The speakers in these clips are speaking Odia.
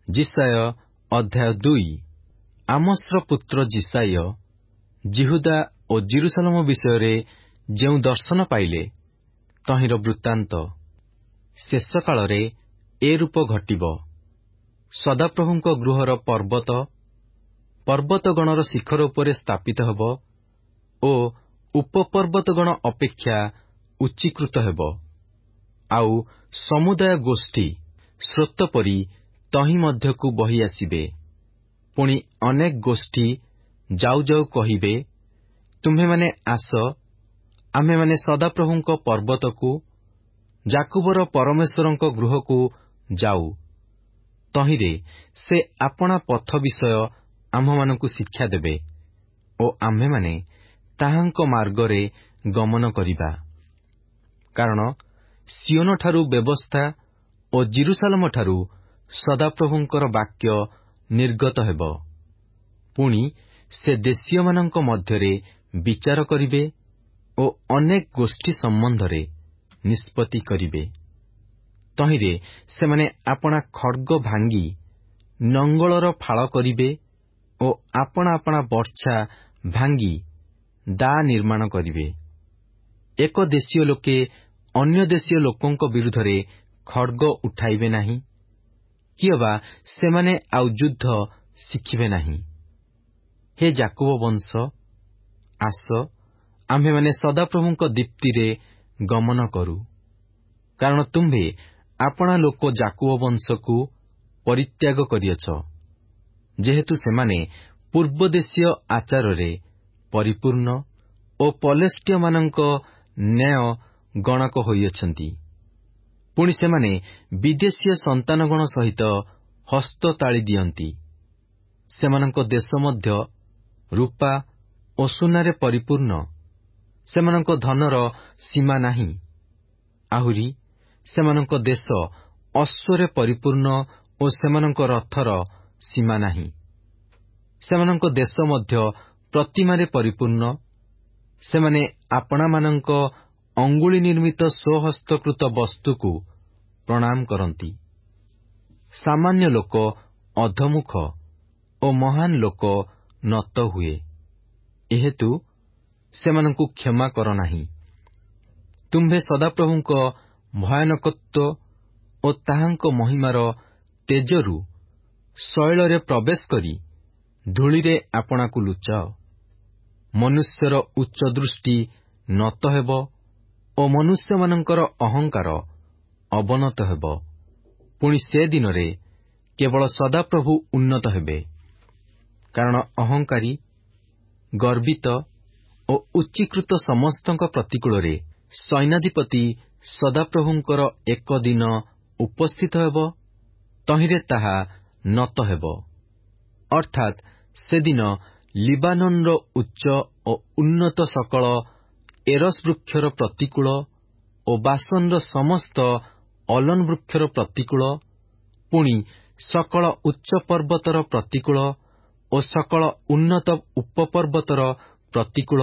ଯିଶାୟ ଅଧ୍ୟାୟ 2। ଆମୋସର ପୁତ୍ର ଯିଶାୟ ଯିହୁଦା ଓ ଜେରୁସାଲେମ ବିଷୟରେ ଯେଉଁ ଦର୍ଶନ ପାଇଲେ, ତହିଁର ବୃତ୍ତାନ୍ତ। ଶେଷ କାଳରେ ଏ ରୂପ ଘଟିବ। ସଦାପ୍ରଭୁଙ୍କ ଗୃହର ପର୍ବତଗଣର ଶିଖର ଉପରେ ସ୍ଥାପିତ ହେବ ଓ ଉପପର୍ବତଗଣ ଅପେକ୍ଷା ଉଚ୍ଚୀକୃତ ହେବ। ଆଉ ସମୁଦାୟ ଗୋଷ୍ଠୀ ସ୍ରୋତ ପରି ତହିଁ ମଧ୍ୟକୁ ବହି ଆସିବେ। ପୁଣି ଅନେକ ଗୋଷ୍ଠୀ ଯାଉ ଯାଉ କହିବେ, ତୁମ୍ଭେମାନେ ଆସ, ଆମ୍ଭେମାନେ ସଦାପ୍ରଭୁଙ୍କ ପର୍ବତକୁ, ଯାକୁବର ପରମେଶ୍ୱରଙ୍କ ଗୃହକୁ ଯାଉ। ତହିଁରେ ସେ ଆପଣା ପଥ ବିଷୟ ଆମ୍ଭମାନଙ୍କୁ ଶିକ୍ଷା ଦେବେ ଓ ଆମ୍ଭେମାନେ ତାହାଙ୍କ ମାର୍ଗରେ ଗମନ କରିବା। କାରଣ ସିଓନଠାରୁ ବ୍ୟବସ୍ଥା ଓ ଜେରୁସାଲେମଠାରୁ ସଦାପ୍ରଭୁଙ୍କର ବାକ୍ୟ ନିର୍ଗତ ହେବ। ପୁଣି ସେ ଦେଶୀୟମାନଙ୍କ ମଧ୍ୟରେ ବିଚାର କରିବେ ଓ ଅନେକ ଗୋଷ୍ଠୀ ସମ୍ବନ୍ଧରେ ନିଷ୍ପତ୍ତି କରିବେ। ତହିଁରେ ସେମାନେ ଆପଣା ଖଡ୍ଗ ଭାଙ୍ଗି ନଙ୍ଗଳର ଫାଳ କରିବେ ଓ ଆପଣା ଆପଣା ବର୍ଚ୍ଛା ଭାଙ୍ଗି ଦା ନିର୍ମାଣ କରିବେ। ଏକ ଦେଶୀୟ ଲୋକେ ଅନ୍ୟ ଦେଶୀୟ ଲୋକଙ୍କ ବିରୁଦ୍ଧରେ ଖଡ୍ଗ ଉଠାଇବେ ନାହିଁ, କିଏବା ସେମାନେ ଆଉ ଯୁଦ୍ଧ ଶିଖିବେ ନାହିଁ। ହେ ଯାକୁବ ବଂଶ, ଆସ, ଆମ୍ଭେମାନେ ସଦାପ୍ରଭୁଙ୍କ ଦୀପ୍ତିରେ ଗମନ କରୁ। କାରଣ ତୁମ୍ଭେ ଆପଣା ଲୋକ ଯାକୁବ ବଂଶକୁ ପରିତ୍ୟାଗ କରିଅଛ, ଯେହେତୁ ସେମାନେ ପୂର୍ବଦେଶୀୟ ଆଚାରରେ ପରିପୂର୍ଣ୍ଣ ଓ ପଲେଷ୍ଟିୟମାନଙ୍କ ନ୍ୟାୟ ଗଣକ ହୋଇଅଛନ୍ତି। ପୁଣି ସେମାନେ ବିଦେଶୀୟ ସନ୍ତାନଗଣ ସହିତ ହସ୍ତ ତାଳି ଦିଅନ୍ତି। ସେମାନଙ୍କ ଦେଶ ମଧ୍ୟ ରୂପା ଓ ସୁନାରେ ପରିପୂର୍ଣ୍ଣ। ସେମାନଙ୍କ ଧନର ସୀମା ନାହିଁ। ଆହୁରି ସେମାନଙ୍କ ଦେଶ ଅଶ୍ୱରେ ପରିପୂର୍ଣ୍ଣ ଓ ସେମାନଙ୍କ ରଥର ସୀମା ନାହିଁ। ସେମାନଙ୍କ ଦେଶ ମଧ୍ୟ ପ୍ରତିମାରେ ପରିପୂର୍ଣ୍ଣ। ସେମାନେ ଆପଣାମାନଙ୍କ ଅଙ୍ଗୁଳି ନିର୍ମିତ ସ୍ୱହସ୍ତକୃତ ବସ୍ତୁକୁ ପ୍ରଣାମ କରନ୍ତି। ସାମାନ୍ୟ ଲୋକ ଅଧମୁଖ ଓ ମହାନ ଲୋକ ନତ ହୁଏ। ଏହେତୁ ସେମାନଙ୍କୁ କ୍ଷମା କର ନାହିଁ। ତୁମ୍ଭେ ସଦାପ୍ରଭୁଙ୍କ ଭୟାନକତ୍ୱ ଓ ତାହାଙ୍କ ମହିମାର ତେଜରୁ ଶୈଳରେ ପ୍ରବେଶ କରି ଧୂଳିରେ ଆପଣାକୁ ଲୁଚାଅ। ମନୁଷ୍ୟର ଉଚ୍ଚ ଦୃଷ୍ଟି ନତ ହେବ ଓ ମନୁଷ୍ୟମାନଙ୍କର ଅହଙ୍କାର ଅବନତ ହେବ। ପୁଣି ସେ ଦିନରେ କେବଳ ସଦାପ୍ରଭୁ ଉନ୍ନତ ହେବେ। କାରଣ ଅହଙ୍କାରୀ, ଗର୍ବିତ ଓ ଉଚ୍ଚୀକୃତ ସମସ୍ତଙ୍କ ପ୍ରତିକୂଳରେ ସୈନ୍ୟାଧିପତି ସଦାପ୍ରଭୁଙ୍କର ଏକ ଦିନ ଉପସ୍ଥିତ ହେବ, ତହିଁରେ ତାହା ନତ ହେବ। ଅର୍ଥାତ୍ ସେଦିନ ଲିବାନୋନର ଉଚ୍ଚ ଓ ଉନ୍ନତ ସକଳ ଏରସ୍ ବୃକ୍ଷର ପ୍ରତିକୂଳ ଓ ବାସନର ସମସ୍ତ ଅଲନ ବୃକ୍ଷର ପ୍ରତିକୂଳ, ପୁଣି ସକଳ ଉଚ୍ଚ ପର୍ବତର ପ୍ରତିକୂଳ ଓ ସକଳ ଉନ୍ନତ ଉପପର୍ବତର ପ୍ରତିକୂଳ,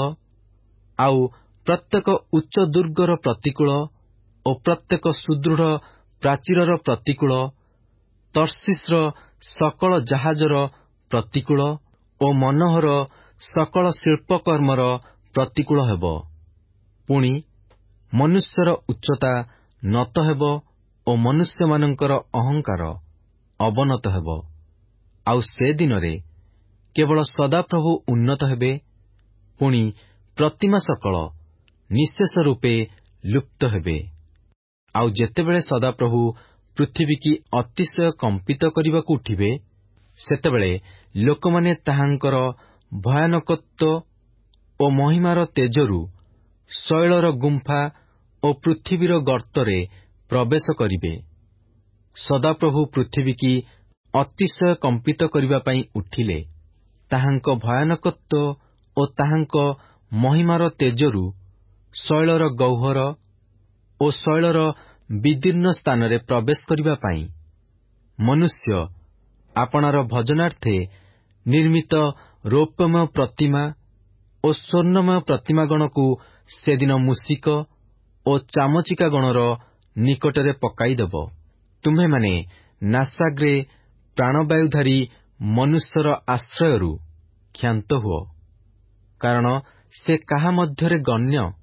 ଆଉ ପ୍ରତ୍ୟେକ ଉଚ୍ଚ ଦୁର୍ଗର ପ୍ରତିକୂଳ ଓ ପ୍ରତ୍ୟେକ ସୁଦୃଢ଼ ପ୍ରାଚୀରର ପ୍ରତିକୂଳ, ତର୍ଷିସ୍ର ସକଳ ଜାହାଜର ପ୍ରତିକୂଳ ଓ ମନୋହର ସକଳ ଶିଳ୍ପକର୍ମର ପ୍ରତିକୂଳ ହେବ। ପୁଣି ମନୁଷ୍ୟର ଉଚ୍ଚତା ନତ ହେବ ଓ ମନୁଷ୍ୟମାନଙ୍କର ଅହଙ୍କାର ଅବନତ ହେବ। ଆଉ ସେ ଦିନରେ କେବଳ ସଦାପ୍ରଭୁ ଉନ୍ନତ ହେବେ। ପୁଣି ପ୍ରତିମା ସକଳ ନିଃଶେଷ ରୂପେ ଲୁପ୍ତ ହେବେ। ଆଉ ଯେତେବେଳେ ସଦାପ୍ରଭୁ ପୃଥିବୀକି ଅତିଶୟ କମ୍ପିତ କରିବାକୁ ଉଠିବେ, ସେତେବେଳେ ଲୋକମାନେ ତାହାଙ୍କର ଭୟାନକତ୍ୱ ଓ ମହିମାର ତେଜରୁ ଶୈଳର ଗୁମ୍ଫା ଓ ପୃଥିବୀର ଗର୍ତ୍ତରେ ପ୍ରବେଶ କରିବେ। ସଦାପ୍ରଭୁ ପୃଥିବୀକି ଅତିଶୟ କମ୍ପିତ କରିବା ପାଇଁ ଉଠିଲେ, ତାହାଙ୍କ ଭୟାନକତ୍ୱ ଓ ତାହାଙ୍କ ମହିମାର ତେଜରୁ ଶୈଳର ଗହ୍ୱର ଓ ଶୈଳର ବିଦୀର୍ଣ୍ଣ ସ୍ଥାନରେ ପ୍ରବେଶ କରିବା ପାଇଁ ମନୁଷ୍ୟ ଆପଣାର ଭଜନାର୍ଥେ ନିର୍ମିତ ରୌପ୍ୟମୟ ପ୍ରତିମା ଓ ସ୍ୱର୍ଣ୍ଣମୟ ପ୍ରତିମାଗଣକୁ ସେଦିନ ମୂଷିକ ଓ ଚାମଚିକା ଗଣର ନିକଟରେ ପକାଇଦେବ। ତୁମ୍ଭେମାନେ ନାସାଗ୍ରେ ପ୍ରାଣବାୟୁଧାରୀ ମନୁଷ୍ୟର ଆଶ୍ରୟରୁ କ୍ଷାନ୍ତ ହୁଅ, କାରଣ ସେ କାହା ମଧ୍ୟରେ ଗଣ୍ୟ